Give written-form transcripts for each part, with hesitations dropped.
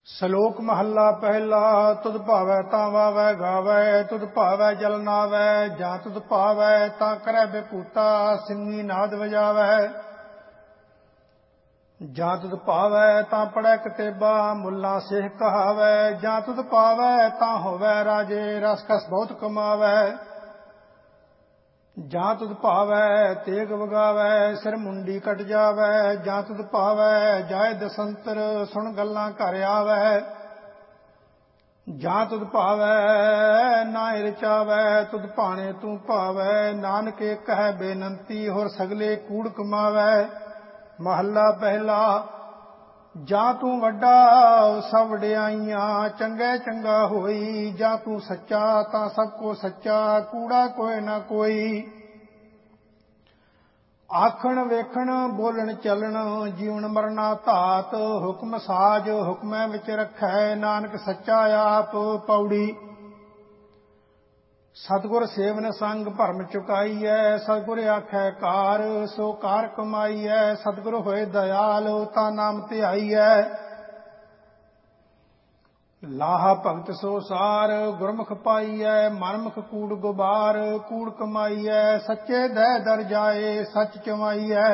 ਸਲੋਕ ਮਹੱਲਾ ਪਹਿਲਾ। ਤੁਧ ਭਾਵੈ ਤਾਂ ਵਾਵੈ ਗਾਵੈ, ਤੁਧ ਭਾਵੈ ਜਲ ਨਾਵੈ, ਜਾਂ ਤੁਧ ਭਾਵੈ ਤਾਂ ਕਰੈ ਬੇਪੂਤਾ ਸਿੰਘੀ ਨਾਦ ਵਜਾਵੈ। ਜਾਂ ਤੁਧ ਭਾਵੈ ਤਾਂ ਪੜੈ ਕਤੇਬਾ ਮੁੱਲਾ ਸੇਖ ਕਹਾਵੈ, ਜਾਂ ਤੁਧ ਭਾਵੈ ਤਾਂ ਹੋਵੈ ਰਾਜੇ ਰਸ ਕਸ ਬਹੁਤ ਕਮਾਵੈ। ਜਾਂ ਤੁਧ ਭਾਵੈ ਤੇਗ ਵਗਾਵੈ ਸਿਰ ਮੁੰਡੀ ਕਟ ਜਾਵੈ, ਜਾਂ ਤੁਧ ਭਾਵੈ ਜਾਏ ਦਸੰਤਰ ਸੁਣ ਗੱਲਾਂ ਘਰ ਆਵੈ। ਜਾਂ ਤੁਧ ਭਾਵੈ ਨਾਇ ਰਚਾਵੈ, ਤੁਧ ਭਾਣੇ ਤੂੰ ਭਾਵੈ, ਨਾਨਕ ਏਕ ਹੈ ਬੇਨੰਤੀ ਹੋਰ ਸਗਲੇ ਕੂੜ ਕਮਾਵੈ। ਮਹੱਲਾ ਪਹਿਲਾ। ਜਾਂ ਤੂੰ ਵੱਡਾ ਸਭ ਵਡਿਆਈਆਂ ਚੰਗੇ ਚੰਗਾ ਹੋਈ, ਜਾਂ ਤੂੰ ਸੱਚਾ ਤਾਂ ਸਭ ਕੋ ਸੱਚਾ ਕੂੜਾ ਕੋਇ ਨਾ ਕੋਈ। ਆਖਣ ਵੇਖਣ ਬੋਲਣ ਚੱਲਣ ਜੀਵਨ ਮਰਨਾ ਧਾਤ, ਹੁਕਮ ਸਾਜ ਹੁਕਮੈ ਵਿੱਚ ਰੱਖੈ ਨਾਨਕ ਸੱਚਾ ਆਪ। ਪੌੜੀ। ਸਤਿਗੁਰ ਸੇਵਨ ਸੰਗ ਭਰਮ ਚੁਕਾਈਐ, ਸਤਿਗੁਰ ਆਖੈ ਕਾਰ ਸੋ ਕਾਰ ਕਮਾਈਐ। ਸਤਿਗੁਰ ਹੋਏ ਦਇਆਲ ਤਾਂ ਨਾਮ ਧਿਆਈਐ। ਲਾਹਾ ਭਗਤ ਸੋ ਸਾਰ ਗੁਰਮੁਖ ਪਾਈਐ, ਮਨਮੁਖ ਕੂੜ ਗੁਬਾਰ ਕੂੜ ਕਮਾਈਐ। ਸੱਚੇ ਦਹਿ ਦਰ ਜਾਏ ਸੱਚ ਚਮਾਈਐ,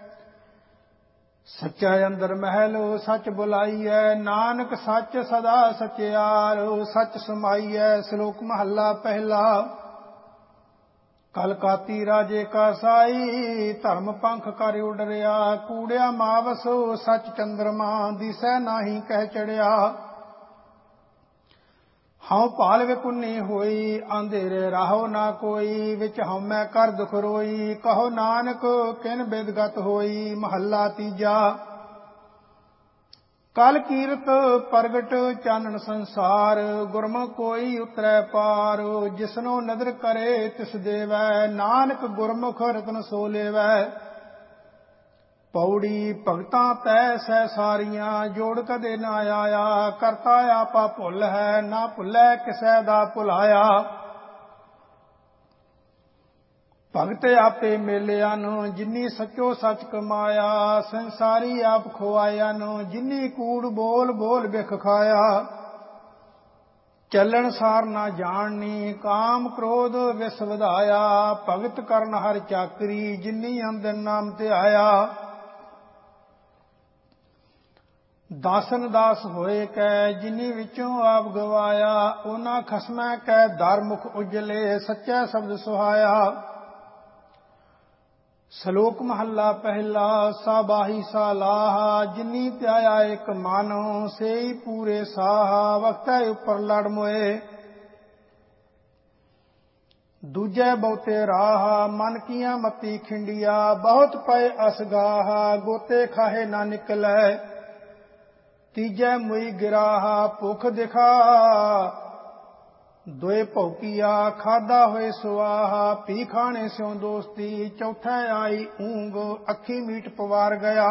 ਸੱਚਾ ਅੰਦਰ ਮਹਿਲ ਸੱਚ ਬੁਲਾਈਐ। ਨਾਨਕ ਸੱਚ ਸਦਾ ਸਚਿਆਰ ਸੱਚ ਸਮਾਈਐ। ਸ਼ਲੋਕ ਮਹੱਲਾ ਪਹਿਲਾ। ਕਲਕਾਤੀ ਰਾਜੇ ਕਾ ਸਾਈ, ਧਰਮ ਪੰਖ ਕਰ ਉਡਰਿਆ। ਕੂੜਿਆ ਮਾਵਸ ਸੱਚ ਚੰਦਰਮਾ, ਦਿਸੈ ਨਾਹੀ ਕਹਿ ਚੜਿਆ। ਹਉ ਭਾਲ ਵਿਕੁੰਨੀ ਹੋਈ, ਅੰਧੇਰੇ ਰਾਹੋ ਨਾ ਕੋਈ। ਵਿੱਚ ਹਉਮੈ ਕਰ ਦੁਖ ਰੋਈ, ਕਹੋ ਨਾਨਕ ਕਿਨ ਬਿਦਗਤ ਹੋਈ। ਮਹੱਲਾ ਤੀਜਾ। ਕਲ ਕੀਰਤ ਪ੍ਰਗਟ ਚਾਨਣ ਸੰਸਾਰ, ਗੁਰਮੁਖ ਕੋਈ ਉਤਰੈ ਪਾਰ। ਜਿਸਨੋ ਨਦਰ ਕਰੇ ਤਿਸ ਦੇਵੈ, ਨਾਨਕ ਗੁਰਮੁਖ ਰਤਨ ਸੋ ਲੇਵੈ। ਪੌੜੀ। ਭਗਤਾਂ ਤੈ ਸਹਿ ਸਾਰੀਆਂ ਜੋੜ ਕਦੇ ਨਾ ਆਇਆ, ਕਰਤਾ ਆਪਾ ਭੁੱਲ ਹੈ ਨਾ ਭੁੱਲੈ ਕਿਸੈ ਦਾ ਭੁਲਾਇਆ। ਭਗਤ ਆਪੇ ਮੇਲਿਆਂ ਨੂੰ ਜਿਨੀ ਸੱਚੋ ਸੱਚ ਕਮਾਇਆ, ਸੰਸਾਰੀ ਆਪ ਖੁਆਇਆ ਨੂੰ ਜਿਨੀ ਕੂੜ ਬੋਲ ਬੋਲ ਬਿਖ ਖਾਇਆ। ਚੱਲਣ ਸਾਰ ਨਾ ਜਾਣਨੀ ਕਾਮ ਕ੍ਰੋਧ ਵਿਸ ਵਧਾਇਆ, ਭਗਤ ਕਰਨ ਹਰ ਚਾਕਰੀ ਜਿਨੀ ਅੰਦਨ ਨਾਮ ਧਿਆਇਆ। ਦਾਸਨ ਦਾਸ ਹੋਏ ਕੈ ਜਿਨੀ ਵਿੱਚੋਂ ਆਪ ਗਵਾਇਆ, ਉਹਨਾਂ ਖਸਮੈ ਕੈ ਦਰ ਮੁਖ ਉਜਲੇ ਸੱਚਾ ਸ਼ਬਦ ਸੁਹਾਇਆ। ਸ਼ਲੋਕ ਮਹੱਲਾ ਪਹਿਲਾ। ਸਾਬਾਹੀ ਸਾਲਾਹਾ ਜਿਨੀ ਧਿਆਇਆ ਇਕ ਮਨ, ਸੇਈ ਪੂਰੇ ਸਾਹਾ ਵਖਤੈ ਉਪਰ ਲੜ ਮੋਏ। ਦੂਜੈ ਬਹੁਤੇ ਰਾਹ ਮਨ ਕੀਆਂ ਮਤੀ ਖਿੰਡੀਆ, ਬਹੁਤ ਪਏ ਅਸਗਾਹ ਗੋਤੇ ਖਾਹੇ ਨਾ ਨਿਕਲੈ। ਤੀਜੈ ਮੁਈ ਗਿਰਾਹਾ ਭੁਖ ਦਿਖਾ, ਦੋਏ ਭੌਕੀਆ ਖਾਦਾ ਹੋਏ ਸੁਆਹਾ। ਪੀ ਖਾਣੇ ਸਿਉ ਦੋਸਤੀ, ਚੌਥੈ ਆਈ ਊਂਗ ਅੱਖੀ ਮੀਟ ਪਵਾਰ ਗਿਆ।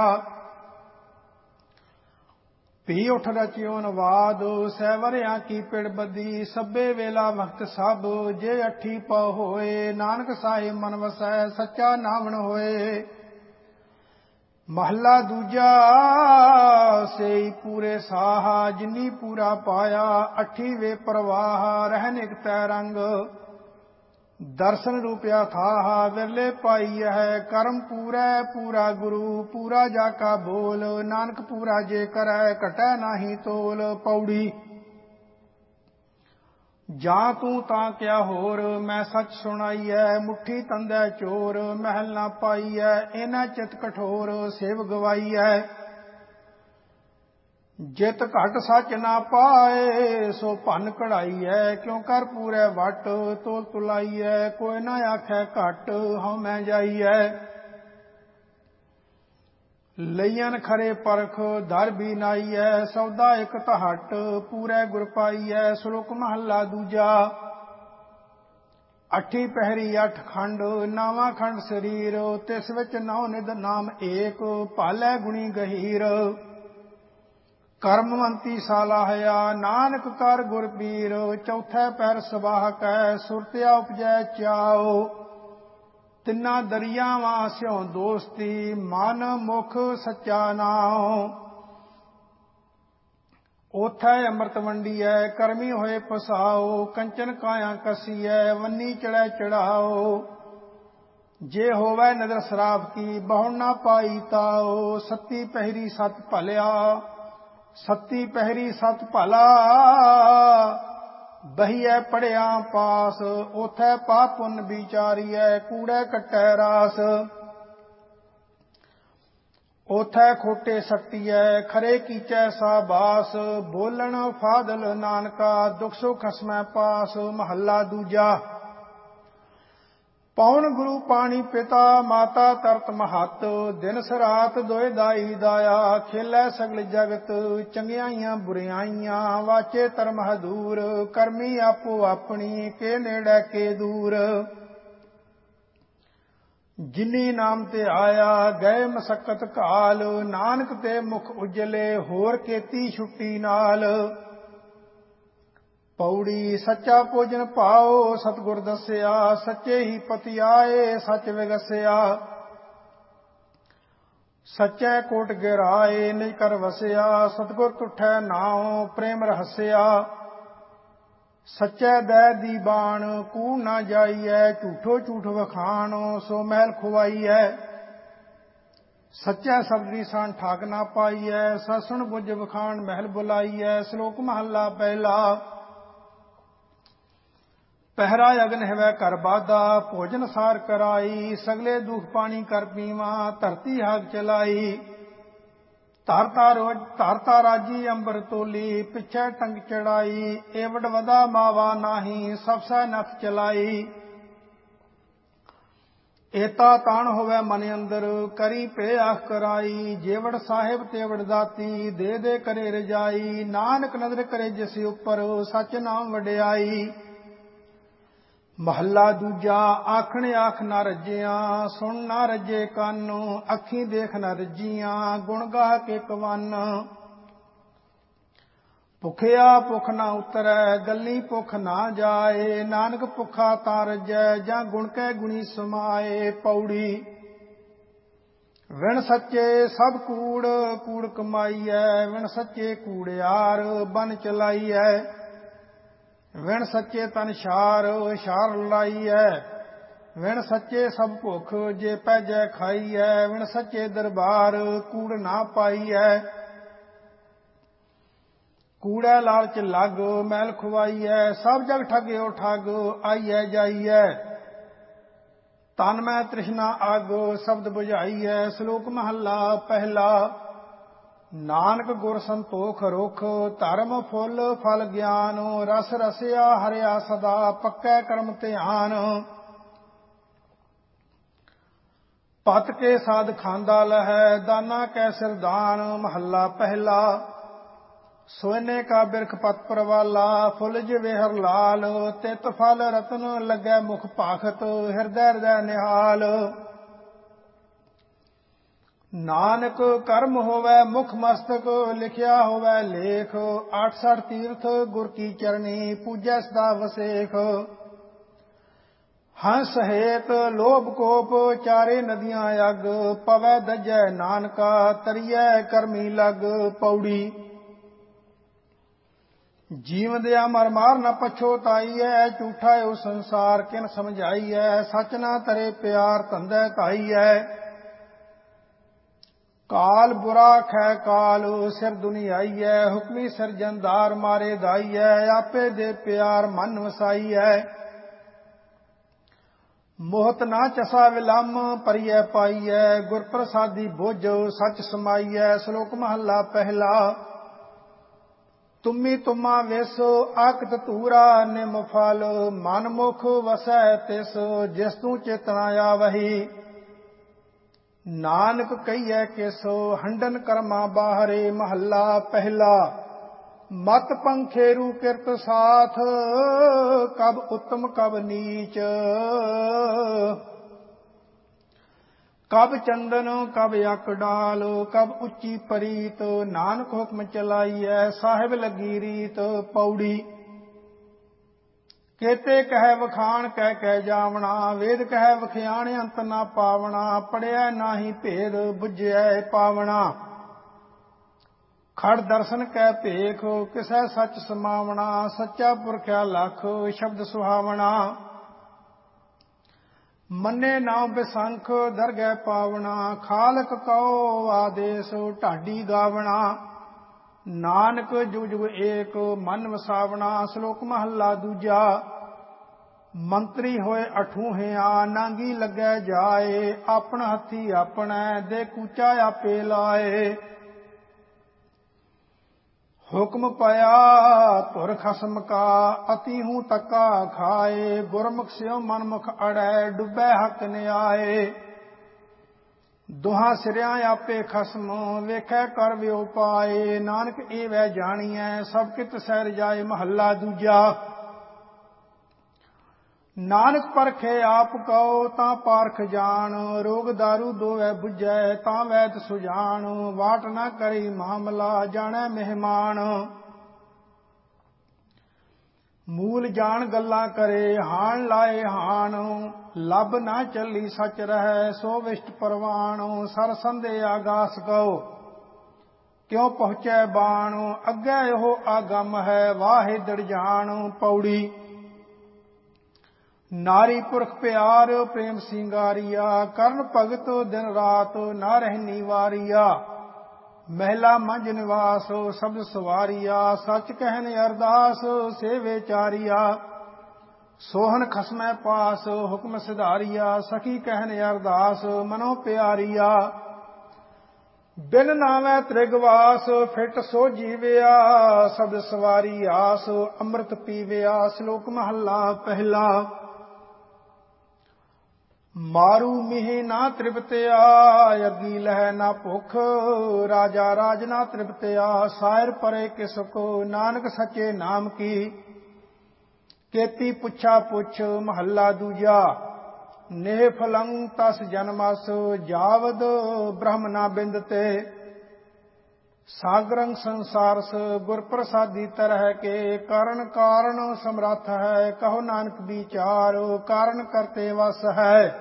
ਪੀ ਉਠ ਰਚਿਓ ਨਵਾਦ ਸਹਿਵਰਿਆਂ ਕੀ ਪਿੜ ਬੱਦੀ, ਸਭੇ ਵੇਲਾ ਵਕਤ ਸਭ ਜੇ ਅੱਠੀ ਪਉ ਹੋਏ। ਨਾਨਕ ਸਾਹਿਬ ਮਨ ਵਸੈ ਸੱਚਾ ਨਾਵਣ ਹੋਏ। ਮਹੱਲਾ ਦੂਜਾ। ਸੇਈ ਪੂਰੇ ਸਾਹਾ ਜਿਨੀ ਪੂਰਾ ਪਾਇਆ, ਅੱਠੀ ਵੇ ਪ੍ਰਵਾਹ ਰਹਿਨ ਇਕ ਤੈ ਰੰਗ। ਦਰਸ਼ਨ ਰੂਪਿਆ ਥਾਹਾ ਵਿਰਲੇ ਪਾਈ ਹੈ, ਕਰਮ ਪੂਰੈ ਪੂਰਾ ਗੁਰੂ ਪੂਰਾ ਜਾ ਕਾ ਬੋਲ। ਨਾਨਕ ਪੂਰਾ ਜੇ ਕਰੈ ਘਟੈ ਨਾਹੀ ਤੋਲ। ਪੌੜੀ। ਜਾਂ ਤੂੰ ਤਾਂ ਕਿਆ ਹੋਰ ਮੈਂ ਸੱਚ ਸੁਣਾਈਐ, ਮੁੱਠੀ ਤੰਦੈ ਚੋਰ ਮਹਿਲ ਨਾ ਪਾਈਐ। ਇਹਨਾਂ ਚਿਤ ਕਠੋਰ ਸੇਵ ਗਵਾਈਐ, ਜਿਤ ਘਟ ਸੱਚ ਨਾ ਪਾਏ ਸੋ ਭੰਨ ਕਢਾਈਐ। ਕਿਉ ਕਰ ਪੂਰੈ ਵਟ ਤੋਲ ਤੁਲਾਈਐ, ਕੋਈ ਨਾ ਆਖੈ ਘਟ ਹਉਮੈ ਜਾਈਐ। ਲਈਅਨ ਖਰੇ ਪਰਖ ਦਰ ਵੀ ਨਾਈਐ, ਸੌਦਾ ਇਕ ਤਹਟ ਪੂਰੈ ਗੁਰ ਪਾਈਐ। ਸ਼ਲੋਕ ਮਹੱਲਾ ਦੂਜਾ। ਅੱਠੀ ਪਹਿਰੀ ਅੱਠ ਖੰਡ ਨਾਵਾਂ ਖੰਡ ਸਰੀਰ, ਤਿਸ ਵਿੱਚ ਨੌ ਨਿਧ ਨਾਮ ਏਕ ਭਾਲੈ ਗੁਣੀ ਗਹੀਰ। ਕਰਮਵੰਤੀ ਸਾਲਾਹਿਆ ਨਾਨਕ ਕਰ ਗੁਰ ਪੀਰ, ਚੌਥੈ ਪੈਰ ਸਬਾਹ ਕੈ ਸੁਰਤਿਆ ਉਪਜੈ ਚਾਓ। ਤਿੰਨਾਂ ਦਰਿਆਵਾਂ ਸਿਉ ਦੋਸਤੀ, ਮਨ ਮੁਖ ਸੱਚਾ ਨਾਉ। ਓਥੈ ਅੰਮ੍ਰਿਤ ਵੰਡੀਐ ਕਰਮੀ ਹੋਏ ਪਸਾਓ। ਕੰਚਨ ਕਾਇਆ ਕਸੀਐ ਵੰਨੀ ਚੜੈ ਚੜਾਓ। ਜੇ ਹੋਵੈ ਨਦਰ ਸਰਾਪ ਕੀ ਬਹੁ ਨਾ ਪਾਈ ਤਾਓ। ਸੱਤੀ ਪਹਿਰੀ ਸਤ ਭਲਿਆ ਸੱਤੀ ਪਹਿਰੀ ਸਤ ਭਲਾ। ਬਹੀਐ ਪੜਿਆ ਪਾਸ ਓਥੈ ਪਾਪ ਪੁੰਨ ਵਿਚਾਰੀਐ ਕੂੜੈ ਕੱਟੈ ਰਾਸ। ਓਥੈ ਖੋਟੇ ਸੱਟੀਐ ਖਰੇ ਕੀਚੈ ਸਾਬਾਸ। ਬੋਲਣ ਫਾਦਲ ਨਾਨਕਾ ਦੁਖ ਸੁਖ ਖਸਮੈ ਪਾਸ। ਮਹੱਲਾ ਦੂਜਾ। ਪੌਣ ਗੁਰੂ ਪਾਣੀ ਪਿਤਾ ਮਾਤਾ ਤਰਤ ਮਹੱਤ। ਦਿਨ ਸਰਾਤ ਦੋਇ ਦਾਈ ਦਾਇਆ ਖੇਲੈ ਸਗਲ ਜਗਤ। ਚੰਗਿਆਈਆਂ ਬੁਰਿਆਈਆਂ ਵਾਚੇ ਧਰਮ ਹਦੂਰ। ਕਰਮੀ ਆਪੋ ਆਪਣੀ ਕੇ ਨੇੜੇ ਕੇ ਦੂਰ। ਜਿਨੀ ਨਾਮ ਤੇ ਆਇਆ ਗਏ ਮਸਕਤ ਕਾਲ। ਨਾਨਕ ਤੇ ਮੁਖ ਉਜਲੇ ਹੋਰ ਕੀਤੀ ਛੁੱਟੀ ਨਾਲ। ਪੌੜੀ ਸੱਚਾ ਭੋਜਨ ਪਾਓ ਸਤਿਗੁਰ ਦੱਸਿਆ। ਸੱਚੇ ਹੀ ਪਤੀ ਆਏ ਸੱਚ ਵਿਗਸਿਆ। ਸੱਚੈ ਕੋਟ ਗਿਰਾਏ ਨਿਜ ਕਰ ਵਸਿਆ। ਸਤਿਗੁਰ ਤੁਠੈ ਨਾਉ ਪ੍ਰੇਮ ਰਹਸਿਆ। ਸੱਚੈ ਦੈ ਦੀ ਬਾਣ ਕੂੜ ਨਾ ਜਾਈਐ। ਝੂਠੋ ਝੂਠ ਵਖਾਣ ਸੋ ਮਹਿਲ ਖੁਆਈਐ। ਸੱਚੈ ਸਬਦੀ ਸਾਨ ਠਾਕ ਨਾ ਪਾਈਐ। ਸਸੁਣ ਬੁਝ ਵਖਾਣ ਮਹਿਲ ਬੁਲਾਈਐ। ਸ਼ਲੋਕ ਮਹੱਲਾ ਪਹਿਲਾ। ਪਹਿਰਾ ਅਗਨ ਹੈਵੈ ਘਰ ਬਾਧਾ ਭੋਜਨ ਸਾਰ ਕਰਾਈ। ਸਗਲੇ ਦੁਖ ਪਾਣੀ ਕਰ ਪੀਵਾ ਧਰਤੀ ਹਾਗ ਚਲਾਈ। ਧਰਤਾ ਰਾਜੀ ਅੰਬਰ ਤੋਲੀ ਪਿਛੈ ਟੰਗ ਚੜਾਈ। ਏਵਡ ਵਦਾ ਮਾਵਾ ਨਾਹੀ ਸਭ ਸੈ ਨਥ ਚਲਾਈ। ਏਤਾ ਤਾਣ ਹੋਵੇ ਮਨ ਅੰਦਰ ਕਰੀ ਪੇ ਆਖ ਕਰਾਈ। ਜੇਵੜ ਸਾਹਿਬ ਤੇਵੜ ਦਾਤੀ ਦੇ ਦੇ ਕਰੇ ਰਜਾਈ। ਨਾਨਕ ਨਦਰ ਕਰੇ ਜਿਸ ਉੱਪਰ ਸੱਚ ਨਾਮ ਵਡਿਆਈ। ਮਹੱਲਾ ਦੂਜਾ। ਆਖਣ ਆਖ ਨਾ ਰੱਜਿਆ ਸੁਣ ਨਾ ਰੱਜੇ ਕੰਨ। ਅੱਖੀਂ ਦੇਖ ਨਾ ਰੱਜੀਆਂ ਗੁਣ ਗਾਹ ਕੇ ਕਵੰਨ। ਭੁਖਿਆ ਭੁਖ ਨਾ ਉਤਰੈ ਗੱਲੀ ਭੁਖ ਨਾ ਜਾਏ। ਨਾਨਕ ਭੁਖਾ ਤਾਂ ਰੱਜੈ ਜਾਂ ਗੁਣ ਕੈ ਗੁਣੀ ਸਮਾਏ। ਪੌੜੀ ਵਿਣ ਸੱਚੇ ਸਭ ਕੂੜ ਕੂੜ ਕਮਾਈਐ। ਵਿਣ ਸੱਚੇ ਕੂੜਿਆਰ ਬਨ ਚਲਾਈਐ। ਵਿਣ ਸੱਚੇ ਤਨ ਛਾਰ ਛਾਰ ਲਾਈਐ। ਵਿਣ ਸੱਚੇ ਸਭ ਭੁਖ ਜੇ ਪੈਜੈ ਖਾਈਐ। ਵਿਣ ਸੱਚੇ ਦਰਬਾਰ ਕੂੜ ਨਾ ਪਾਈਐ। ਕੂੜੈ ਲਾਲਚ ਲੱਗ ਮੈਲ ਖੁਆਈਐ। ਸਭ ਜਗ ਠਗਿਓ ਠੱਗ ਆਈਐ ਜਾਈਐ। ਤਨ ਮੈਂ ਤ੍ਰਿਸ਼ਨਾ ਅਗ ਸ਼ਬਦ ਬੁਝਾਈਐ। ਸ਼ਲੋਕ ਮਹੱਲਾ ਪਹਿਲਾ। ਨਾਨਕ ਗੁਰ ਸੰਤੋਖ ਰੁਖ ਧਰਮ ਫੁੱਲ ਫਲ ਗਿਆਨ। ਰਸ ਰਸਿਆ ਹਰਿਆ ਸਦਾ ਪੱਕੈ ਕਰਮ ਧਿਆਨ। ਪਤ ਕੇ ਸਾਧ ਖਾਂਦਾ ਲਹੈ ਦਾਨਾ ਕੈ ਸਿਰਦਾਨ। ਮਹੱਲਾ ਪਹਿਲਾ। ਸੋਨੇ ਕਾ ਬਿਰਖ ਪਤ ਪਰਵਾਲਾ ਫੁੱਲ ਜਿਵੇਂ ਹਰ ਲਾਲ। ਤਿਤ ਫਲ ਰਤਨ ਲੱਗੈ ਮੁਖ ਭਾਖਤ ਹਿਰਦੈ ਹਿਰਦੈ ਨਿਹਾਲ। ਨਾਨਕ ਕਰਮ ਹੋਵੈ ਮੁਖ ਮਸਤਕ ਲਿਖਿਆ ਹੋਵੈ ਲੇਖ। 68 ਤੀਰਥ ਗੁਰ ਕੀ ਚਰਣੀ ਪੂਜੈ ਸਦਾ ਵਸੇਖ। ਹੰਸ ਹੇਤ ਲੋਭ ਕੋਪ ਚਾਰੇ ਨਦੀਆਂ ਅਗ। ਪਵੈ ਦਜੈ ਨਾਨਕਾ ਤਰੀਐ ਕਰਮੀ ਲਗ। ਪੌੜੀ ਜੀਵਦਿਆ ਮਰ ਮਾਰ ਨ ਪਛੋਤਾਈਐ। ਝੂਠਾ ਓ ਸੰਸਾਰ ਕਿਨ ਸਮਝਾਈਐ। ਸੱਚ ਨਾ ਤਰੇ ਪਿਆਰ ਧੰਦੈ ਧਾਈਐ। ਕਾਲ ਬੁਰਾ ਖੈ ਕਾਲ ਸਿਰ ਦੁਨੀਆਈਐ। ਹੁਕਮੀ ਸਿਰਜਣਦਾਰ ਮਾਰੇ ਦਾਈਐ। ਆਪੇ ਦੇ ਪਿਆਰ ਮਨ ਵਸਾਈਐ। ਮੋਹਤ ਨਾ ਚਸਾ ਵਿਲੰਮ ਪਰਿਐ ਪਾਈਐ। ਗੁਰ ਪ੍ਰਸਾਦੀ ਬੁਝ ਸੱਚ ਸਮਾਈਐ। ਸ਼ਲੋਕ ਮਹੱਲਾ ਪਹਿਲਾ। ਤੁਮੀ ਤੁਮਾ ਵਿਸ ਆਕਤ ਧੂਰਾ ਨਿਮ ਫਲ। ਮਨ ਮੁਖ ਵਸੈ ਤਿਸ ਜਿਸ ਤੂੰ ਚੇਤਨਾ ਆਵਹੀ। ਨਾਨਕ ਕਹੀਐ ਕਿਸ ਹੰਡਨ ਕਰਮਾ ਬਾਹਰੇ। ਮਹੱਲਾ ਪਹਿਲਾ। ਮਤ ਪੰਖੇਰੂ ਕਿਰਤ ਸਾਥ ਕਬ ਉੱਤਮ ਕਬ ਨੀਚ। ਕਬ ਚੰਦਨ ਕਬ ਅਕ ਡਾਲ ਕਬ ਉੱਚੀ ਪਰੀਤ। ਨਾਨਕ ਹੁਕਮ ਚਲਾਈਐ ਸਾਹਿਬ ਲੱਗੀ ਰੀਤ। ਪੌੜੀ ਕੇਤੇ ਕਹਿ ਵਖਾਣ ਕਹਿ ਕਹਿ ਜਾਵਣਾ। ਵੇਦ ਕਹਿ ਵਖਿਆਣ ਅੰਤ ਨਾ ਪਾਵਣਾ। ਪੜਿਆ ਨਾਹੀ ਭੇਦ ਬੁਝਿਐ ਪਾਵਣਾ। ਖੜ ਦਰਸ਼ਨ ਕੈ ਭੇਖ ਕਿਸੈ ਸੱਚ ਸਮਾਵਣਾ। ਸੱਚਾ ਪੁਰਖਿਆ ਲਖ ਸ਼ਬਦ ਸੁਹਾਵਣਾ। ਮੰਨੇ ਨਾਮ ਬਿਸੰਖ ਦਰਗਹਿ ਪਾਵਣਾ। ਖਾਲਕ ਕਉ ਆਦੇਸ ਢਾਡੀ ਗਾਵਣਾ। ਨਾਨਕ ਜੁਗ ਜੁਗ ਏਕ ਮਨ ਵਸਾਵਣਾ। ਸ਼ਲੋਕ ਮਹੱਲਾ ਦੂਜਾ। ਮੰਤਰੀ ਹੋਏ ਅਠੂਹਿਆ ਨਾਂਗੀ ਲੱਗੈ ਜਾਏ। ਆਪਣ ਹੱਥੀ ਆਪਣੈ ਦੇ ਕੂਚਾ ਆਪੇ ਲਾਏ। ਹੁਕਮ ਪਿਆ ਧੁਰ ਖਸਮ ਕਾ ਅਤੀ ਹੂੰ ਤੱਕਾ ਖਾਏ। ਗੁਰਮੁਖ ਸਿਉ ਮਨਮੁਖ ਅੜੈ ਡੁੱਬੈ ਹੱਕ ਨਿਆਏ। ਦੁਹਾਂ ਸਿਰਿਆਂ ਆਪੇ ਖਸਮ ਵੇਖੈ ਕਰ ਵਿਉ ਪਾਏ। ਨਾਨਕ ਏਵੈ ਜਾਣੀਐ ਸਭ ਕਿਤ ਸਹਿ ਰਜਾਏ। ਮਹੱਲਾ ਦੂਜਾ। ਨਾਨਕ ਪਰਖੇ ਆਪ ਕਉ ਤਾਂ ਪਾਰਖ ਜਾਣ। ਰੋਗ ਦਾਰੂ ਦੋਵੈ ਬੁਝੈ ਤਾਂ ਵੈਦ ਸੁਜਾਨ। ਵਾਟ ਨਾ ਕਰੀ ਮਾਮਲਾ ਜਾਣੈ ਮਹਿਮਾਨ। ਮੂਲ ਜਾਣ ਗੱਲਾਂ ਕਰੇ ਹਾਣ ਲਾਏ ਹਾਣ। ਲੱਭ ਨਾ ਚੱਲੀ ਸੱਚ ਰਹੈ ਸੋ ਵਿਸ਼ਟ ਪਰਵਾਣ। ਸਰ ਸੰਦੇ ਆਗਾਸ ਕਉ ਕਿਉ ਪਹੁੰਚੈ ਬਾਣ। ਅੱਗੇ ਇਹੋ ਆਗਮ ਹੈ ਵਾਹੇ ਦੜ ਜਾਣ। ਪੌੜੀ। ਨਾਰੀ ਪੁਰਖ ਪਿਆਰ ਪ੍ਰੇਮ ਸਿੰਗਾਰੀਆ। ਕਰਨ ਭਗਤ ਦਿਨ ਰਾਤ ਨਾ ਰਹਿਨੀ ਵਾਰੀਆ। ਮਹਿਲਾ ਮੰਝ ਨਿਵਾਸ ਸ਼ਬਦ ਸਵਾਰੀਆ। ਸੱਚ ਕਹਿਨ ਅਰਦਾਸ ਸੇਵੇ ਚਾਰੀਆ। ਸੋਹਨ ਖਸਮੈ ਪਾਸ ਹੁਕਮ ਸਿਧਾਰੀਆ। ਸਖੀ ਕਹਿਨ ਅਰਦਾਸ ਮਨੋ ਪਿਆਰੀਆ। ਬਿਨ ਨਾਵੈ ਤ੍ਰਿਗਵਾਸ ਫਿਟ ਸੋ ਜੀਵਿਆ। ਸ਼ਬਦ ਸਵਾਰੀ ਆਸ ਅੰਮ੍ਰਿਤ ਪੀਵਿਆ। ਸ਼ਲੋਕ ਮਹੱਲਾ ਪਹਿਲਾ। ਮਾਰੂ ਮਿਹ ਨਾ ਤ੍ਰਿਪਤਿਆ ਅੱਗੀ ਲਹਿ ਨਾ ਭੁਖ। ਰਾਜਾ ਰਾਜ ਨਾ ਤ੍ਰਿਪਤਿਆ ਸਾਇਰ ਪਰੇ ਕਿਸ ਕੋ। ਨਾਨਕ ਸੱਚੇ ਨਾਮ ਕੀ ਕੇਤੀ ਪੁੱਛਾ ਪੁੱਛ। ਮਹੱਲਾ ਦੂਜਾ। ਨੇਹ ਫਲੰ ਤਸ ਜਨਮਸ ਜਾਵਦ ਬ੍ਰਹਮ ਨਾ ਬਿੰਦ ਤੇ। ਸਾਗਰੰ ਸੰਸਾਰਸ ਗੁਰ ਪ੍ਰਸਾਦੀ ਤਰਹਿ ਕੇ। ਕਰਨ ਕਾਰਨ ਸਮਰੱਥ ਹੈ ਕਹੋ ਨਾਨਕ ਵਿਚਾਰ। ਕਾਰਨ ਕਰਤੇ ਵਸ ਹੈ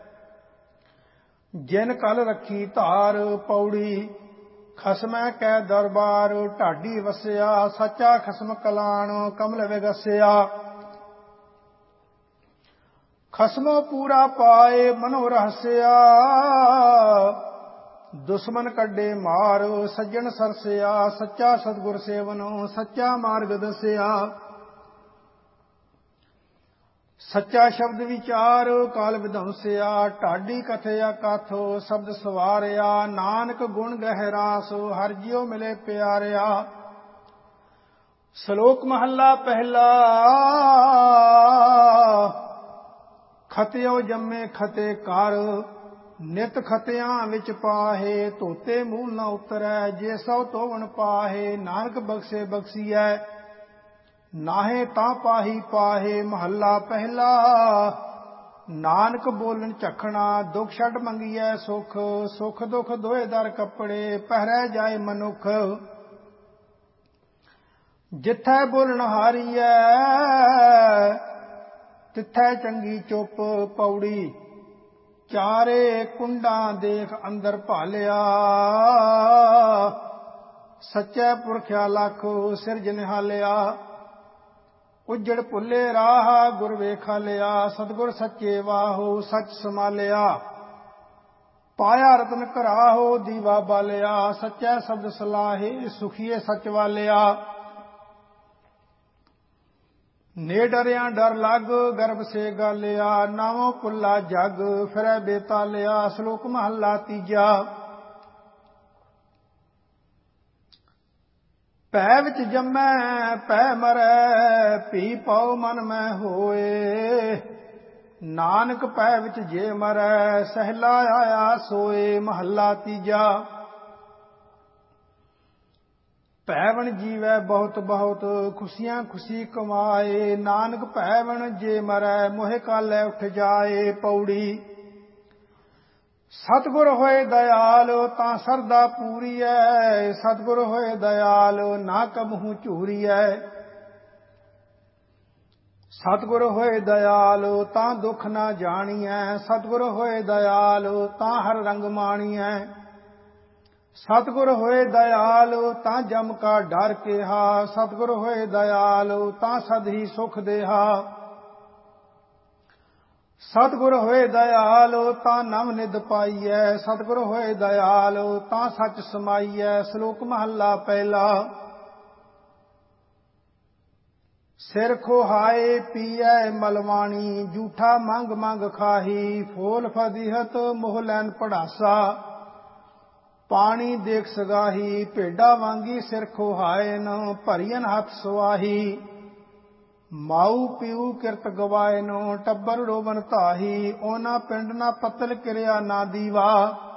ਜਿਨ ਕਲ ਰੱਖੀ ਧਾਰ। ਪੌੜੀ। ਖਸਮੈ ਕੈ ਦਰਬਾਰ ਢਾਡੀ ਵਸਿਆ। ਸੱਚਾ ਖਸਮ ਕਲਾਣ ਕਮਲ ਵਿਗਸਿਆ। ਖਸਮੋ ਪੂਰਾ ਪਾਏ ਮਨੋ ਰਹਸਿਆ। ਦੁਸ਼ਮਨ ਕੱਢੇ ਮਾਰ ਸੱਜਣ ਸਰਸਿਆ। ਸੱਚਾ ਸਤਿਗੁਰ ਸੇਵਨੋ ਸੱਚਾ ਮਾਰਗ ਦਸਿਆ। ਸੱਚਾ ਸ਼ਬਦ ਵਿਚਾਰ ਕਾਲ ਵਿਧੰਸਿਆ। ਢਾਡੀ ਕਥਿਆ ਕਾਥੋ ਸ਼ਬਦ ਸਵਾਰਿਆ। ਨਾਨਕ ਗੁਣ ਗਹਿਰਾਸ ਹਰਿ ਜਿਉ ਮਿਲੇ ਪਿਆਰਿਆ। ਸ਼ਲੋਕ ਮਹੱਲਾ ਪਹਿਲਾ। ਖਤਿਓ ਜੰਮੇ ਖਤੇ ਕਰ ਨਿਤ ਖਤਿਆਂ ਵਿੱਚ ਪਾਹੇ। ਧੋਤੇ ਮੂਲ ਨਾ ਉਤਰੈ ਜੇ ਸੋ ਧੋਵਣ ਪਾਹੇ। ਨਾਨਕ ਬਖਸ਼ੇ ਬਖਸ਼ੀਐ ਨਾਹੇ ਤਾਂ ਪਾਹੀ ਪਾਹੇ। ਮਹੱਲਾ ਪਹਿਲਾ। ਨਾਨਕ ਬੋਲਣ ਝਖਣਾ ਦੁਖ ਛੱਡ ਮੰਗੀਐ ਸੁਖ। ਸੁਖ ਦੁਖ ਦੋਏ ਦਰ ਕੱਪੜੇ ਪਹਿਰੈ ਜਾਏ ਮਨੁੱਖ। ਜਿੱਥੈ ਬੋਲਣ ਹਾਰੀਐ ਤਿੱਥੈ ਚੰਗੀ ਚੁੱਪ। ਪੌੜੀ। ਚਾਰੇ ਕੁੰਡਾਂ ਦੇਖ ਅੰਦਰ ਭਾਲਿਆ। ਸੱਚੇ ਪੁਰਖਿਆ ਲਖ ਸਿਰਜ ਨਿਹਾਲਿਆ। ਉਜੜ ਭੁੱਲੇ ਰਾਹ ਗੁਰ ਵੇਖਾ ਲਿਆ। ਸਤਿਗੁਰ ਸੱਚੇ ਵਾਹੋ ਸੱਚ ਸਮਾਲਿਆ। ਪਾਇਆ ਰਤਨ ਘਰਾਹੋ ਦੀਵਾ ਬਾਲਿਆ। ਸੱਚੇ ਸ਼ਬਦ ਸਲਾਹੇ ਸੁਖੀਏ ਸੱਚ ਵਾਲਿਆ। ਨੇ ਡਰਿਆ ਡਰ ਲੱਗ ਗਰਭ ਸੇ ਗਾਲਿਆ। ਨਾਵੋਂ ਪੁੱਲਾ ਜਗ ਫਿਰੈ ਬੇਤਾਲਿਆ। ਸ਼ਲੋਕ ਮਹੱਲਾ ਤੀਜਾ। ਭੈ ਵਿੱਚ ਜੰਮੈ ਭੈ ਮਰੈ ਭੀ ਪਉ ਮਨ ਮੈਂ ਹੋਏ। ਨਾਨਕ ਭੈ ਵਿੱਚ ਜੇ ਮਰੈ ਸਹਿਲਾ ਆਇਆ ਸੋਏ। ਮਹੱਲਾ ਤੀਜਾ। ਭੈਵਨ ਜੀਵੈ ਬਹੁਤ ਬਹੁਤ ਖੁਸ਼ੀਆਂ ਖੁਸ਼ੀ ਕਮਾਏ। ਨਾਨਕ ਭੈਵਨ ਜੇ ਮਰੈ ਮੋਹਿ ਕਾਲੈ ਉੱਠ ਜਾਏ। ਪੌੜੀ। ਸਤਿਗੁਰ ਹੋਏ ਦਇਆਲ ਤਾਂ ਸਰਦਾ ਪੂਰੀਐ। ਸਤਿਗੁਰ ਹੋਏ ਦਇਆਲ ਨਾ ਕਬਹੂ ਝੂਰੀਐ। ਸਤਿਗੁਰ ਹੋਏ ਦਇਆਲ ਤਾਂ ਦੁੱਖ ਨਾ ਜਾਣੀਐ। ਸਤਿਗੁਰ ਹੋਏ ਦਇਆਲ ਤਾਂ ਹਰ ਰੰਗ ਮਾਣੀਐ। ਸਤਿਗੁਰ ਹੋਏ ਦਇਆਲ ਤਾਂ ਜਮ ਕਾ ਡਰ ਕੇਹਾ, ਸਤਿਗੁਰ ਹੋਏ ਦਇਆਲ ਤਾਂ ਸਦ ਹੀ ਸੁਖ ਦੇਹਾ। ਸਤਿਗੁਰ ਹੋਏ ਦਇਆਲ ਤਾਂ ਨਵ ਨਿਧ ਪਾਈਐ, ਸਤਿਗੁਰ ਹੋਏ ਦਇਆਲ ਤਾਂ ਸੱਚ ਸਮਾਈਐ। ਸ਼ਲੋਕ ਮਹੱਲਾ ਪਹਿਲਾ। ਸਿਰ ਖੋਹਾਏ ਪੀਐ ਮਲਵਾਣੀ, ਝੂਠਾ ਮੰਗ ਮੰਗ ਖਾਹੀ। ਫੋਲ ਫਦੀਹਤ ਮੋਹ ਲੈਨ ਪੜਾਸਾ, ਪਾਣੀ ਦੇਖ ਸਗਾਹੀ। ਭੇਡਾ ਵਾਂਗੀ ਸਿਰ ਖੋਹਾਇਨ, ਭਰੀਨ ਹੱਥ ਸੁਆਹੀ। ਮਾਊ ਪਿਉ ਕਿਰਤ ਗਵਾਇਨ, ਟੱਬਰ ਰੋਵਨ ਧਾਹੀ। ਉਹਨਾਂ ਪਿੰਡ ਨਾ ਪੱਤਲ ਕਿਰਿਆ ਨਾ ਦੀਵਾ,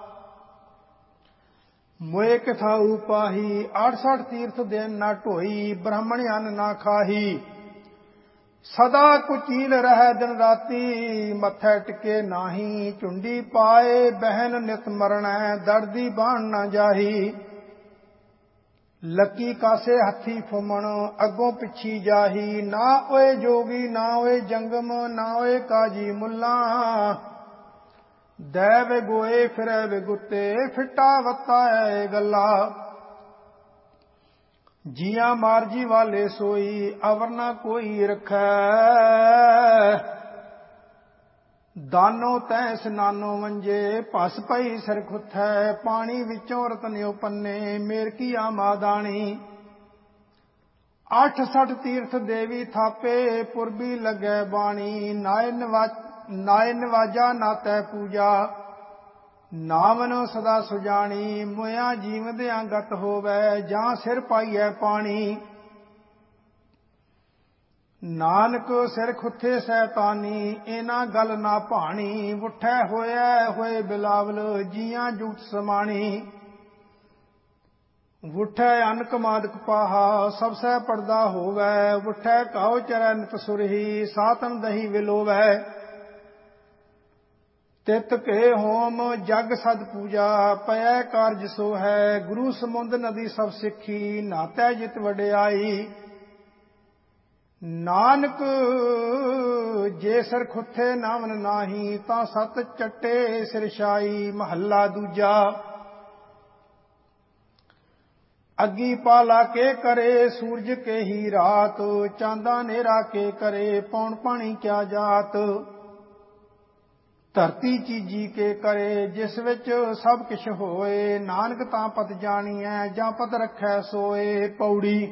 ਮੋਏ ਕਿਥਾਊ ਪਾਹੀ। 68 ਤੀਰਥ ਦੇਨ ਨਾ ਢੋਈ, ਬ੍ਰਾਹਮਣ ਅੰਨ ਨਾ ਖਾਹੀ। ਸਦਾ ਕੁਚੀਲ ਰਹਿ ਦਿਨ ਰਾਤੀ, ਮੱਥੇ ਟਿਕੇ ਨਾਹੀ। ਝੁੰਡੀ ਪਾਏ ਬਹਿਨ ਨਿਤ ਮਰਣੈ, ਦਰਦੀ ਬਾਣ ਨਾ ਜਾਹੀ। ਲੱਕੀ ਕਾਸੇ ਹੱਥੀ ਫੁੰਮਣ, ਅੱਗੋਂ ਪਿੱਛੀ ਜਾਹੀ। ਨਾ ਓਏ ਜੋਗੀ ਨਾ ਓਏ ਜੰਗਮ, ਨਾ ਓਏ ਕਾਜੀ ਮੁੱਲਾ। ਦੈ ਵੇ ਗੋਏ ਫਿਰੈ ਵੇ ਗੁੱਤੇ, ਫਿੱਟਾ ਵੱਤਾ ਐ ਗੱਲਾ। ਜੀਆਂ ਮਾਰਜੀ ਵਾਲੇ ਸੋਈ, ਅਵਰ ਨਾ ਕੋਈ ਰਖੈ। ਦਾਨੋ ਤੈ ਸਨਾਨੋ ਮੰਜੇ, ਭਸ ਪਈ ਸਿਰ ਖੁੱਥੈ। ਪਾਣੀ ਵਿੱਚੋਂ ਰਤਨਿਓ ਪੰਨੇ, ਮੇਰ ਕੀਆ ਮਾਦਾਣੀ। 68 ਤੀਰਥ ਦੇਵੀ ਥਾਪੇ, ਪੁਰਬੀ ਲੱਗੈ ਬਾਣੀ। ਨਾਏ ਨਿਵਾਜਾ ਨਾਤੈ ਪੂਜਾ, ਨਾਮਨ ਸਦਾ ਸੁਜਾਣੀ। ਮੁਇਆ ਜੀਵਦਿਆਂ ਗਤ ਹੋਵੈ, ਜਾਂ ਸਿਰ ਪਾਈਐ ਪਾਣੀ। ਨਾਨਕ ਸਿਰ ਖੁੱਥੇ ਸੈਤਾਨੀ, ਇਹਨਾਂ ਗੱਲ ਨਾ ਭਾਣੀ। ਉੱਠੈ ਹੋਇਐ ਹੋਏ ਬਿਲਾਵਲ, ਜੀਆਂ ਜੂਠ ਸਮਾਣੀ। ਉੱਠੈ ਅੰਨ ਕਮਾਦਕ ਪਾਹਾ, ਸਭ ਸਹਿ ਪੜਦਾ ਹੋਵੈ। ਉੱਠੈ ਕਾਉ ਚਰੈ ਨਿਤ ਸੁਰਹੀ, ਸਾਤਨ ਦਹੀ ਵਿਲੋਵੈ। ਤਿਤ ਕੇ ਹੋਮ ਜਗ ਸਦ ਪੂਜਾ, ਪਇਐ ਕਾਰਜ ਸੋ ਹੈ। ਗੁਰੂ ਸਮੁੰਦ ਨਦੀ ਸਭ ਸਿੱਖੀ, ਨਾਤੈ ਜਿਤ ਵਡਿਆਈ। ਨਾਨਕ ਜੇ ਸਿਰ ਖੁੱਥੇ ਨਾਮਨ ਨਾਹੀ, ਤਾਂ ਸਤ ਚੱਟੇ ਸਿਰ ਛਾਈ। ਮਹੱਲਾ ਦੂਜਾ। ਅੱਗੀ ਪਾਲਾ ਕੇ ਕਰੇ, ਸੂਰਜ ਕੇ ਹੀ ਰਾਤ। ਚਾਂਦਾ ਨੇਰਾ ਕੇ ਕਰੇ, ਪੌਣ ਪਾਣੀ ਕਿਆ ਜਾਤ। ਧਰਤੀ ਚੀਜੀ ਕੇ ਕਰੇ, ਜਿਸ ਵਿੱਚ ਸਭ ਕਿਛ ਹੋਏ। ਨਾਨਕ ਤਾਂ ਪਤ ਜਾਣੀਐ, ਜਾਂ ਪਤ ਰੱਖੈ ਸੋਏ। ਪੌੜੀ।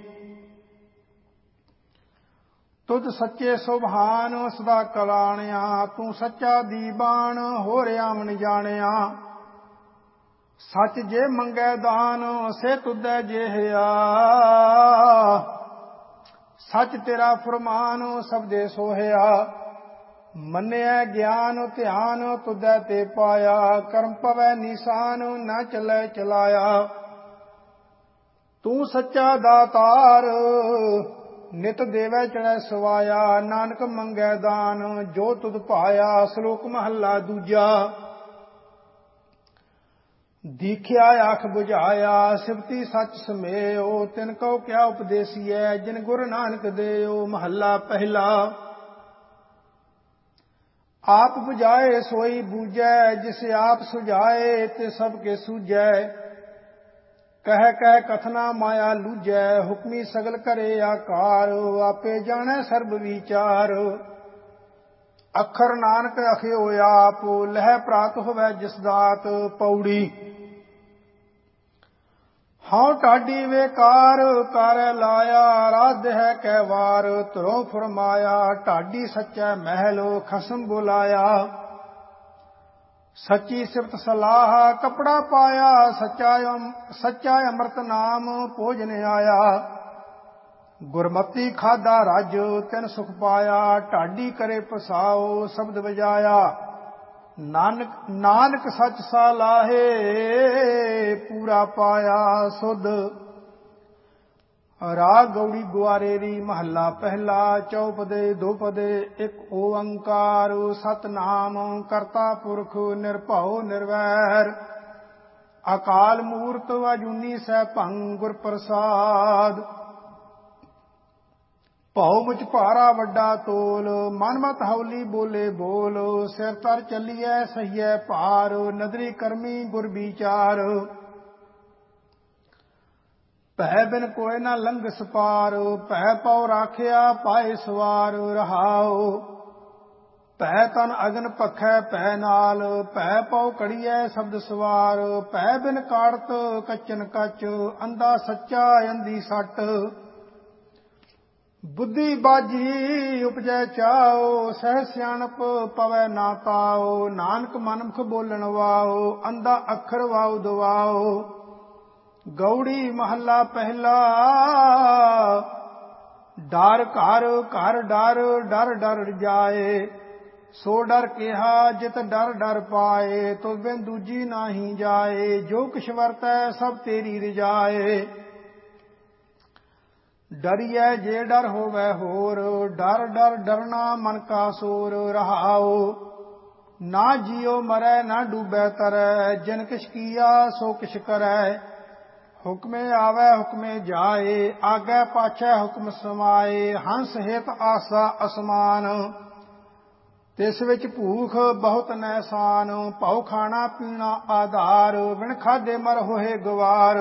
ਤੁਧ ਸੱਚੇ ਸੁਭਾਨ ਸਦਾ ਕਲਾਣਿਆ, ਤੂੰ ਸੱਚਾ ਦੀਬਾਨ ਹੋਰ ਆਵਣ ਜਾਣਿਆ। ਸੱਚ ਜੇ ਮੰਗੈ ਦਾਨ, ਸੇ ਤੁਧੈ ਜੇਹਿਆ। ਸੱਚ ਤੇਰਾ ਫੁਰਮਾਨ, ਸਬਦੇ ਸੋਹਿਆ। ਮੰਨਿਐ ਗਿਆਨ ਧਿਆਨ, ਤੁਧੈ ਤੇ ਪਾਇਆ। ਕਰਮ ਪਵੈ ਨੀਸਾਨ, ਨਾ ਚੱਲੈ ਚਲਾਇਆ। ਤੂੰ ਸੱਚਾ ਦਾਤਾਰ, ਨਿਤ ਦੇਵੈ ਚੜੈ ਸਵਾਇਆ। ਨਾਨਕ ਮੰਗੈ ਦਾਨ, ਜੋ ਤੁਧ ਪਾਇਆ। ਸ਼ਲੋਕ ਮਹੱਲਾ ਦੂਜਾ। ਦੀਖਿਆ ਆਖ ਬੁਝਾਇਆ, ਸਿਵਤੀ ਸੱਚ ਸਮੇਓ। ਤਿਨ ਕਉ ਕਿਆ ਉਪਦੇਸੀਐ, ਜਿਨ ਗੁਰ ਨਾਨਕ ਦੇਓ। ਮਹੱਲਾ ਪਹਿਲਾ। ਆਪ ਬੁਝਾਏ ਸੋਈ ਬੂਝੈ, ਜਿਸ ਆਪ ਸੁਝਾਏ ਤੇ ਸਭ ਕੇ ਸੂਝੈ। ਕਹਿ ਕਹਿ ਕਥਨਾ ਮਾਇਆ ਲੂਝੈ, ਹੁਕਮੀ ਸਗਲ ਕਰੇ ਆਕਾਰ। ਆਪੇ ਜਾਣੈ ਸਰਬ ਵਿਚਾਰ, ਅੱਖਰ ਨਾਨਕ ਅਖਿਓ ਆਪ। ਲਹਿ ਪ੍ਰਾਤ ਹੋਵੈ ਜਿਸ ਦਾਤ। ਪੌੜੀ। ਹਉ ਢਾਡੀ ਵੇਕਾਰ, ਕਾਰੈ ਲਾਇਆ। ਰਾਧ ਹੈ ਕੈ ਵਾਰ, ਧਰੋ ਫਰਮਾਇਆ। ਢਾਡੀ ਸੱਚੈ ਮਹਿਲ, ਖਸਮ ਬੁਲਾਇਆ। ਸੱਚੀ ਸਿਫਤ ਸਲਾਹ, ਕਪੜਾ ਪਾਇਆ। ਸੱਚਾ ਅੰਮ੍ਰਿਤ ਨਾਮ, ਭੋਜਨ ਆਇਆ। ਗੁਰਮਤੀ ਖਾਧਾ ਰਜ, ਤਿਨ ਸੁਖ ਪਾਇਆ। ਢਾਡੀ ਕਰੇ ਪਸਾਓ, ਸ਼ਬਦ ਵਜਾਇਆ। ਨਾਨਕ ਸੱਚ ਸਾਲਾਹੇ, ਪੂਰਾ ਪਾਇਆ ਸੁਧ। ਰਾਗ ਗੌੜੀ ਗੁਆਰੇਰੀ। ਮਹੱਲਾ ਪਹਿਲਾ। ਚੌਪਦੇ ਦੋਪਦੇ ਇੱਕ ਓੰਕਾਰ। ਸਤਿਨਾਮ ਕਰਤਾ ਪੁਰਖ, ਨਿਰਭਉ ਨਿਰਵੈਰ। ਅਕਾਲ ਮੂਰਤ ਅਜੂਨੀ ਸੈਭੰ, ਗੁਰ ਪ੍ਰਸਾਦ। ਭਉ ਮੁਝ ਭਾਰਾ ਵੱਡਾ ਤੋਲ, ਮਨ ਮਤ ਹਉਲੀ ਬੋਲੇ ਬੋਲ। ਸਿਰ ਤਰ ਚੱਲੀਐ ਸਹੀਐ ਭਾਰ, ਨਦਰੀ ਕਰਮੀ ਗੁਰ ਵਿਚਾਰ। ਭੈ ਬਿਨ ਕੋਇ ਨਾ ਲੰਘਸ ਪਾਰ, ਭੈ ਪਉ ਰਾਖਿਆ ਪਾਏ ਸਵਾਰ ਰਹਾਉ। ਭੈ ਤਨ ਅਗਨ ਪਖੈ ਭੈ ਨਾਲ, ਭੈ ਪਉ ਕੜੀਐ ਸ਼ਬਦ ਸਵਾਰ। ਭੈ ਬਿਨ ਕਾੜਤ ਕੱਚਨ ਕੱਚ, ਅੰਧਾ ਸੱਚਾ ਅੰਧੀ ਸੱਟ। ਬੁੱਧੀ ਬਾਝੀ ਉਪਜੈ ਚਾਉ, ਸਹਿ ਸਿਆਣਪ ਪਵੈ ਨਾ ਤਾਉ। ਨਾਨਕ ਮਨਮੁਖ ਬੋਲਣ ਵਾਉ, ਅੰਧਾ ਅੱਖਰ ਵਾਉ ਦਵਾਉ। ਗਉੜੀ ਮਹੱਲਾ ਪਹਿਲਾ। ਡਰ ਘਰ ਘਰ ਡਰ, ਡਰ ਡਰ ਜਾਏ। ਸੋ ਡਰ ਕਿਹਾ ਜਿਤ ਡਰ ਡਰ ਪਾਏ। ਤੁਧ ਬਿਨ ਦੂਜੀ ਨਾਹੀ ਜਾਏ, ਜੋ ਕਿਛ ਵਰਤੈ ਸਭ ਤੇਰੀ ਰਜਾਏ। ਡਰੀਐ ਜੇ ਡਰ ਹੋਵੈ ਹੋਰ, ਡਰ ਡਰ ਡਰਨਾ ਮਨ ਕਾ ਸੂਰ ਰਹਾਉ। ਨਾ ਜੀਉ ਮਰੈ ਨਾ ਡੂਬੈ ਤਰੈ, ਜਿਨ ਕਿਛ ਕੀਆ ਸੋ ਕਿਛ ਕਰੈ। ਹੁਕਮੇ ਆਵੈ ਹੁਕਮੇ ਜਾਏ, ਆਗੈ ਪਾਛੈ ਹੁਕਮ ਸਮਾਏ। ਹੰਸ ਹਿਤ ਆਸਾ ਅਸਮਾਨ, ਤਿਸ ਵਿੱਚ ਭੂਖ ਬਹੁਤ ਨੈਸਾਨ। ਭਉ ਖਾਣਾ ਪੀਣਾ ਆਧਾਰ, ਬਿਨ ਖਾਧੇ ਮਰ ਹੋਏ ਗਵਾਰ।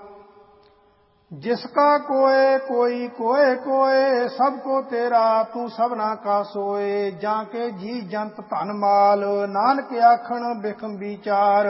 ਜਿਸਕਾ ਕੋਏ ਕੋਈ ਕੋਏ ਕੋਏ, ਸਭ ਕੋ ਤੇਰਾ ਤੂੰ ਸਭਨਾ ਕਾ ਸੋਏ। ਜਾਂ ਕੇ ਜੀ ਜੰਤ ਧਨ ਮਾਲ, ਨਾਨਕ ਆਖਣ ਬਿਖਮ ਵਿਚਾਰ।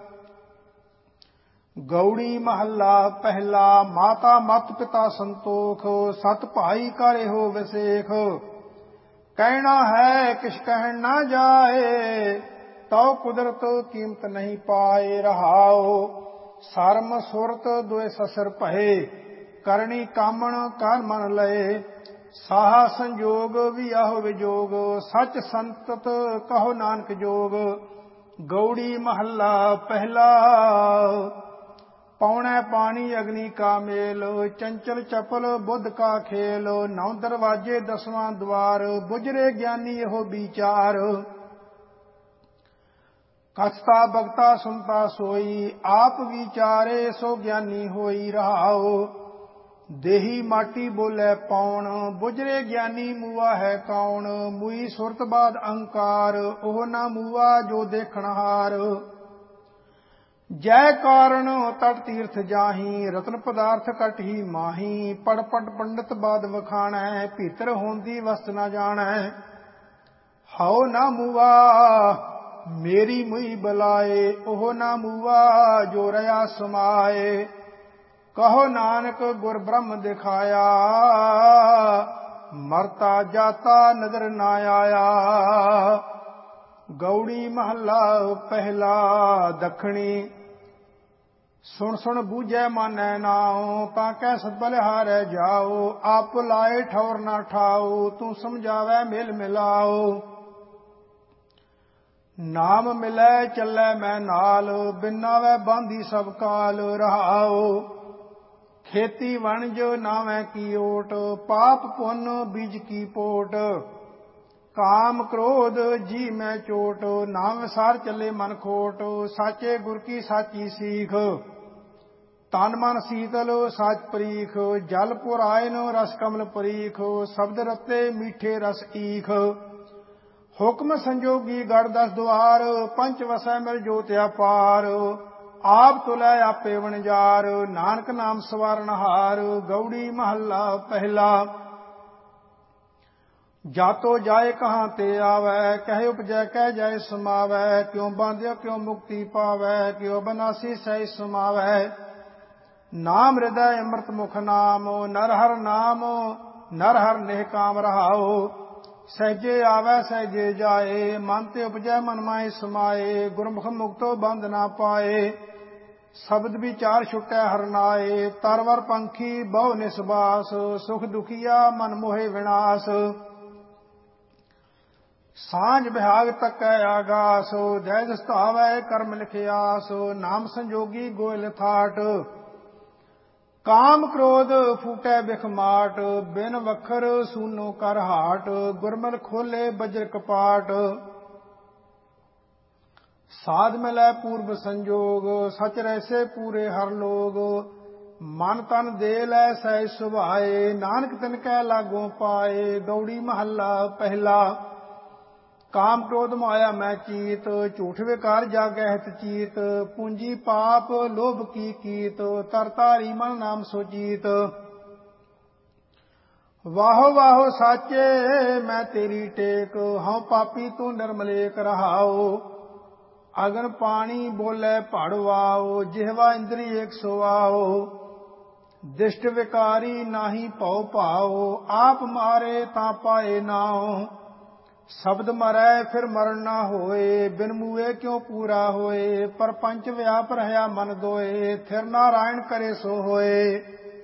ਗਉੜੀ ਮਹੱਲਾ ਪਹਿਲਾ। ਮਾਤਾ ਮਤ ਪਿਤਾ ਸੰਤੋਖ, ਸਤ ਭਾਈ ਕਰ ਇਹੋ ਵਿਸੇਖ। ਕਹਿਣਾ ਹੈ ਕਿਛ ਕਹਿਣ ਨਾ ਜਾਏ, ਤਉ ਕੁਦਰਤ ਕੀਮਤ ਨਹੀਂ ਪਾਏ ਰਹਾਉ। ਸਰਮ ਸੁਰਤ ਦੁਇ ਸਸਰ ਭਏ, ਕਰਨੀ ਕਾਮਣ ਕਰ ਮਨ ਲਏ। ਸਾਹਾ ਸੰਜੋਗ ਵਿਆਹ ਵਿਜੋਗ, ਸੱਚ ਸੰਤਤ ਕਹੋ ਨਾਨਕ ਜੋਗ। ਗਉੜੀ ਮਹੱਲਾ ਪਹਿਲਾ। ਪੌਣੈ ਪਾਣੀ ਅਗਨੀ ਕਾ ਮੇਲ, ਚੰਚਲ ਚਪਲ ਬੁੱਧ ਕਾ ਖੇਲ। ਨੌ ਦਰਵਾਜੇ ਦਸਵਾਂ ਦੁਆਰ, ਬੁਝਰੇ ਗਿਆਨੀ ਇਹੋ ਵਿਚਾਰ। ਕਥਤਾ ਬਗਤਾ ਸੁਨਤਾ ਸੋਈ, ਆਪ ਵਿਚਾਰੇ ਸੋ ਗਿਆਨੀ ਹੋਈ ਰਹਾਉ। ਦੇਹੀ ਮਾਟੀ ਬੋਲੇ ਪੌਣ, ਬੁਝਰੇ ਗਿਆਨੀ ਮੂਆ ਹੈ ਕੌਣ। ਮੂਈ ਸੁਰਤ ਬਾਦ ਅਹੰਕਾਰ, ਉਹ ਨਾ ਮੂਆ ਜੋ ਦੇਖਣਹਾਰ। ਜੈ ਕਾਰਨ ਤਟ ਤੀਰਥ ਜਾਹੀ, ਰਤਨ ਪਦਾਰਥ ਕਟ ਹੀ ਮਾਹੀ। ਪੜ ਪਟ ਪੰਡਤ ਬਾਦ ਵਖਾਣੈ, ਭੀਤਰ ਹੋਂਦੀ ਵਸਤ ਨਾ ਜਾਣੈ। ਹਉ ਨਾ ਮੂਆ ਮੇਰੀ ਮੁਈ ਬਲਾਏ, ਉਹ ਨਾ ਮੂਆ ਜੋ ਰਹਾ ਸਮਾਏ। ਕਹੋ ਨਾਨਕ ਗੁਰ ਬ੍ਰਹਮ ਦਿਖਾਇਆ, ਮਰਤਾ ਜਾਤਾ ਨਦਰ ਨਾ ਆਇਆ। ਗਉੜੀ ਮਹੱਲਾ ਪਹਿਲਾ। ਦੱਖਣੀ ਸੁਣ ਸੁਣ ਬੂਝੈ ਮਾਨੈ ਨਾਉ, ਪਾਕੈ ਸਦ ਬਲਿਹਾਰੈ ਜਾਉ। ਆਪ ਲਾਏ ਠੌਰ ਨਾ ਠਾਉ, ਤੂੰ ਸਮਝਾਵੈ ਮੇਲ ਮਿਲਾਉ। ਨਾਮ ਮਿਲੈ ਚੱਲੈ ਮੈਂ ਨਾਲ, ਬਿਨਾਵੈ ਬਾਂਧੀ ਸਭ ਕਾਲ ਰਹਾਉ। ਖੇਤੀ ਵਣਜ ਨਾਵੈ ਕੀ ਓਟ, ਪਾਪ ਪੁੰਨ ਬੀਜ ਕੀ ਪੋਟ। ਕਾਮ ਕ੍ਰੋਧ ਜੀ ਮੈਂ ਚੋਟ, ਨਾਮ ਵਿਸਾਰ ਚੱਲੇ ਮਨ ਖੋਟ। ਸਾਚੇ ਗੁਰ ਕੀ ਸਾਚੀ ਸੀਖ, ਤਨ ਮਨ ਸੀਤਲ ਸਾਚ ਪਰੀਖ। ਜਲ ਪੁਰਾਇਨ ਰਸ ਕਮਲ ਪਰੀਖ, ਸ਼ਬਦ ਰਤੇ ਮੀਠੇ ਰਸ ਈਖ। ਹੁਕਮ ਸੰਜੋਗੀ ਗੜ ਦਸ ਦੁਆਰ, ਪੰਚ ਵਸੈ ਮਿਲ ਜੋਤਿਆ ਪਾਰ। ਆਪ ਤੁਲੈ ਆਪੇ ਵਣਜਾਰ, ਨਾਨਕ ਨਾਮ ਸਵਾਰਨਹਾਰ। ਗਉੜੀ ਮਹੱਲਾ ਪਹਿਲਾ। ਜਾਤੋ ਜਾਏ ਕਹਾਂ ਤੇ ਆਵੈ, ਕਹਿ ਉਪਜੈ ਕਹਿ ਜਾਏ ਸਮਾਵੈ। ਕਿਉ ਬਾਂਧਿਓ ਕਿਉ ਮੁਕਤੀ ਪਾਵੈ, ਕਿਉ ਬਨਾਸੀ ਸਹਿ ਸਮਾਵੈ। ਨਾਮ ਹਿਰਦੈ ਅੰਮ੍ਰਿਤ ਮੁਖ ਨਾਮ, ਨਰ ਹਰ ਨਾਮ ਨਰ ਹਰ ਨੇਹ ਕਾਮ ਰਹਾਉ। ਸਹਿਜੇ ਆਵੈ ਸਹਿਜੇ ਜਾਏ, ਮਨ ਤੇ ਉਪਜੈ ਮਨ ਮਾਹਿ ਸਮਾਏ। ਗੁਰਮੁਖ ਮੁਕਤੋ ਬੰਧ ਨਾ ਪਾਏ, ਸ਼ਬਦ ਵਿਚਾਰ ਛੁਟੈ ਹਰ ਨਾਏ। ਤਰਵਰ ਪੰਖੀ ਬਹੁ ਨਿਸਬਾਸ, ਸੁਖ ਦੁਖੀਆ ਮਨ ਮੋਹਿ ਵਿਨਾਸ਼। ਸਾਂਝ ਬਿਹਾਗ ਤੱਕੈ ਆਗਾਸ, ਜੈ ਜਸ ਧਾਵੈ ਕਰਮ ਲਿਖਿਆਸ। ਨਾਮ ਸੰਜੋਗੀ ਗੋਇਲ ਥਾਟ, ਕਾਮ ਕ੍ਰੋਧ ਫੂਟੈ ਬਿਖ ਮਾਟ। ਬਿਨ ਵਖਰ ਸੂਨੋ ਕਰ ਹਾਟ, ਗੁਰਮਲ ਖੋਲੇ ਬਜਰ ਕਪਾਟ। ਸਾਧ ਮਿਲੈ ਪੂਰਬ ਸੰਜੋਗ, ਸਚ ਰੈਸੇ ਪੂਰੇ ਹਰ ਲੋਗ। ਮਨ ਤਨ ਦੇ ਲੈ ਸਹਿ ਸੁਭਾਏ, ਨਾਨਕ ਤਿਨ ਕੈ ਲਾਗੋ ਪਾਏ। ਗਉੜੀ ਮਹੱਲਾ ਪਹਿਲਾ। ਕਾਮ ਕ੍ਰੋਧ ਮਾਇਆ ਮੈਂ ਚੀਤ, ਝੂਠ ਵਿਕਾਰ ਜਾਗੈ ਹਿਤ ਚੀਤ, ਪੂੰਜੀ ਪਾਪ ਲੋਭ ਕੀ ਕੀਤ, ਤਰ ਧਾਰੀ ਮਨ ਨਾਮ ਸੋਚੀਤ। ਵਾਹੋ ਵਾਹੋ ਸਾਚੇ ਮੈਂ ਤੇਰੀ ਟੇਕ, ਹਉ ਪਾਪੀ ਤੂੰ ਨਿਰਮਲੇਕ ਰਹਾਓ। ਅਗਨ ਪਾਣੀ ਬੋਲੇ ਭੜਵਾਓ, ਜਿਹਵਾ ਇੰਦਰੀ ਏਕ ਸੁਆਓ। ਦਿਸ਼ਟ ਵਿਕਾਰੀ ਨਾਹੀ ਭਉ ਭਾਓ, ਆਪ ਮਾਰੇ ਤਾਂ ਪਾਏ ਨਾਉ। ਸ਼ਬਦ ਮਰੈ ਫਿਰ ਮਰਨ ਨਾ ਹੋਏ, ਬਿਨ ਮੂਏ ਕਿਉ ਪੂਰਾ ਹੋਏ। ਪਰਪੰਚ ਵਿਆਪ ਰਹਾ ਮਨ ਦੋਏ, ਥਿਰ ਨਾਰਾਇਣ ਕਰੇ ਸੋ ਹੋਏ।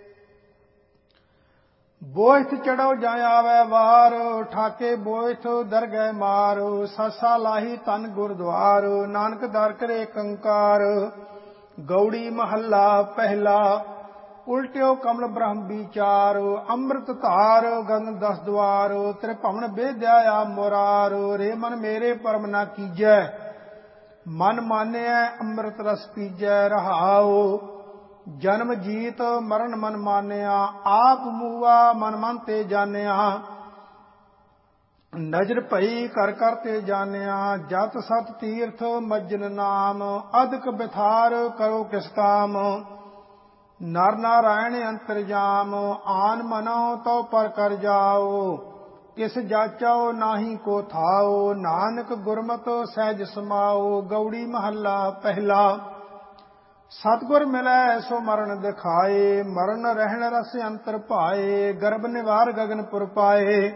ਬੋਇਥ ਚੜੋ ਜਾਂ ਆਵੈ ਵਾਰ, ਠਾਕੇ ਬੋਇਥ ਦਰਗਹਿ ਮਾਰ। ਸੱਸਾ ਲਾਹੀ ਤਨ ਗੁਰਦੁਆਰ, ਨਾਨਕ ਦਰ ਕਰੇ ਕੰਕਾਰ। ਗੌੜੀ ਮਹੱਲਾ ਪਹਿਲਾ। ਉਲਟਿਓ ਕਮਲ ਬ੍ਰਹਮ ਵਿਚਾਰ, ਅੰਮ੍ਰਿਤ ਧਾਰ ਗਗਨ ਦਸ ਦੁਆਰ। ਤ੍ਰਿਭਵਨ ਬੇਦਿਆ ਆਪ ਮੁਰਾਰ, ਰੇ ਮਨ ਮੇਰੇ ਪਰਮ ਨਾ ਕੀਜੈ। ਮਨ ਮਾਨਿਐ ਅੰਮ੍ਰਿਤ ਰਸ ਪੀਜੈ ਰਹਾਉ। ਜਨਮ ਜੀਤ ਮਰਨ ਮਨ ਮਾਨਿਆ, ਆਪ ਮੂਆ ਮਨ ਮਨ ਤੇ ਜਾਣਿਆ। ਨਜ਼ਰ ਭਈ ਕਰ ਕਰ ਤੇ ਜਾਣਿਆ, ਜਤ ਸਤ ਤੀਰਥ ਮੱਜਨ ਨਾਮ। ਅਦਕ ਬਿਥਾਰ ਕਰੋ ਕਿਸ ਕਾਮ, ਨਰ ਨਾਰਾਇਣ ਅੰਤਰਜਾਮ। ਆਨ ਮਨੋ ਤਉ ਪਰ ਕਰ ਜਾਓ, ਕਿਸ ਜਾਚਾਓ ਨਾਹੀ ਕੋ ਥਾਓ। ਨਾਨਕ ਗੁਰਮਤਿ ਸਹਿਜ ਸਮਾਓ। ਗੌੜੀ ਮਹੱਲਾ ਪਹਿਲਾ। ਸਤਿਗੁਰ ਮਿਲੈ ਸੋ ਮਰਨ ਦਿਖਾਏ, ਮਰਨ ਰਹਿਣ ਰਸ ਅੰਤਰ ਭਾਏ। ਗਰਭ ਨਿਵਾਰ ਗਗਨਪੁਰ ਪਾਏ,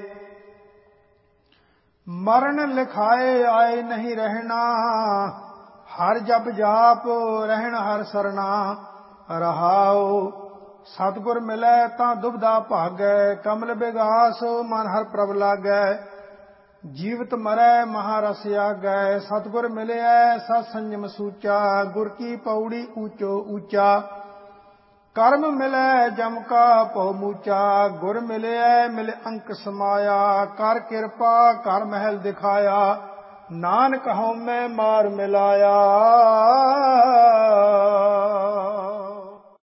ਮਰਨ ਲਿਖਾਏ ਆਏ ਨਹੀਂ ਰਹਿਣਾ। ਹਰ ਜਪ ਜਾਪ ਰਹਿਣ ਹਰ ਸਰਣਾ ਰਹਾਉ। ਸਤਿਗੁਰ ਮਿਲੈ ਤਾਂ ਦੁਬਦਾ ਭਾਗੈ, ਕਮਲ ਬਿਗਾਸ ਮਨ ਹਰ ਪ੍ਰਭ ਲਾਗੈ। ਜੀਵਤ ਮਰੈ ਮਹਾਰਸ ਆਗੈ, ਸਤਿਗੁਰ ਮਿਲਿਐ ਸਤ ਸੰਜਮ ਸੂਚਾ। ਗੁਰ ਕੀ ਪੌੜੀ ਊਚੋ ਊਚਾ, ਕਰਮ ਮਿਲੈ ਜਮ ਕਾ ਭਉ ਮੂਚਾ। ਗੁਰ ਮਿਲਿਐ ਮਿਲ ਅੰਕ ਸਮਾਇਆ, ਕਰ ਕਿਰਪਾ ਕਰ ਮਹਿਲ ਦਿਖਾਇਆ। ਨਾਨਕ ਹਉਮੈ ਮਾਰ ਮਿਲਾਇਆ।